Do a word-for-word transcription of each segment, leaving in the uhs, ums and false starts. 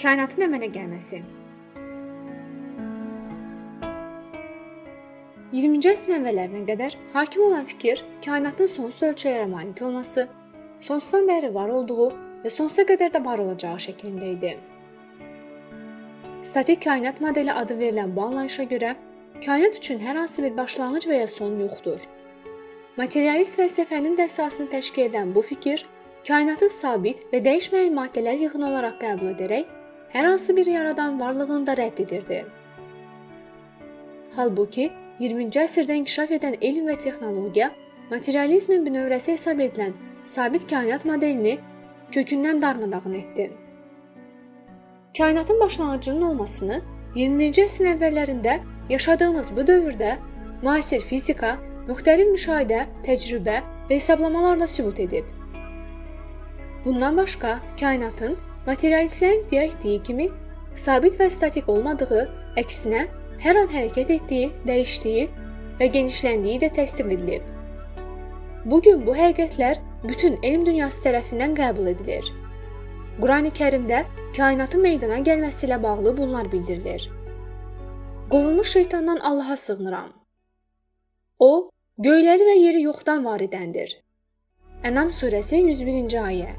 Kainatın əmələ gəlməsi. iyirminci əsrin əvvəllərinə qədər hakim olan fikir kainatın sonsuz ölçələrə malik olması, sonsuzdan bəri var olduğu və sonsuza qədər də var olacağı şəklində idi. Statik kainat modeli adı verilən bu anlayışa görə kainat üçün hər hansı bir başlanğıc və ya son yoxdur. Materialist fəlsəfənin də əsasını təşkil edən bu fikir kainatı sabit və dəyişməyən maddələr yığını olaraq qəbul edərək hər hansı bir yaradan varlığını da rədd edirdi. Halbuki, iyirminci əsrdə inkişaf edən elm və texnologiya materializmin bünövrəsi hesab edilən sabit kainat modelini kökündən darmadağın etdi. Kainatın başlanğıcının olmasını iyirminci əsrin əvvəllərində yaşadığımız bu dövrdə müasir fizika, müxtəlif müşahidə, təcrübə və hesablamalarla sübut edib. Bundan başqa, kainatın materialistlərin iddia etdiyi kimi sabit və statik olmadığı, əksinə hər an hərəkət etdiyi, dəyişdiyi və genişləndiyi də təsdiq edilib. Bugün bu həqiqətlər bütün elm dünyası tərəfindən qəbul edilir. Qurani-Kərimdə kainatın meydana gəlməsi ilə bağlı bunlar bildirilir. Qovulmuş şeytandan Allaha sığınıram. O, göyləri və yeri yoxdan var edəndir. Ənam surəsi yüz birinci ayə.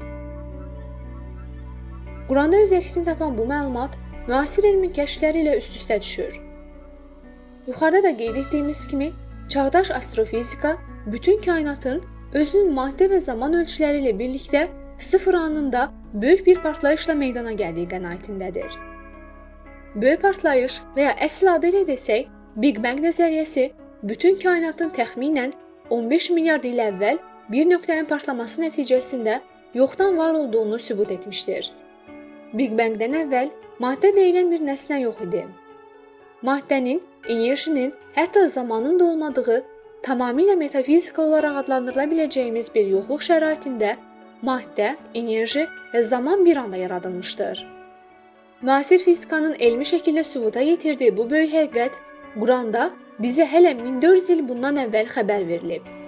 Quranda öz əksini tapan bu məlumat müasir elmin kəşfləri ilə üst-üstə düşür. Yuxarıda da qeyd etdiyimiz kimi, çağdaş astrofizika bütün kainatın özünün maddə və zaman ölçüləri ilə birlikdə sıfır anında böyük bir partlayışla meydana gəldiyi qənaətindədir. Böyük partlayış və ya əsl adı ilə desək, Big Bang nəzəriyyəsi bütün kainatın təxminən on beş milyard il əvvəl bir nöqtənin partlaması nəticəsində yoxdan var olduğunu sübut etmişdir. Big Bangdən əvvəl maddə deyilən bir nəsnə yox idi. Maddənin, enerjinin, hətta zamanın da olmadığı, tamamilə metafizika olaraq adlandırıla biləcəyimiz bir yoxluq şəraitində maddə, enerji və zaman bir anda yaradılmışdır. Müasir fizikanın elmi şəkildə sübuta yetirdiyi bu böyük həqiqət Quranda bizə hələ min dörd yüz il bundan əvvəl xəbər verilib.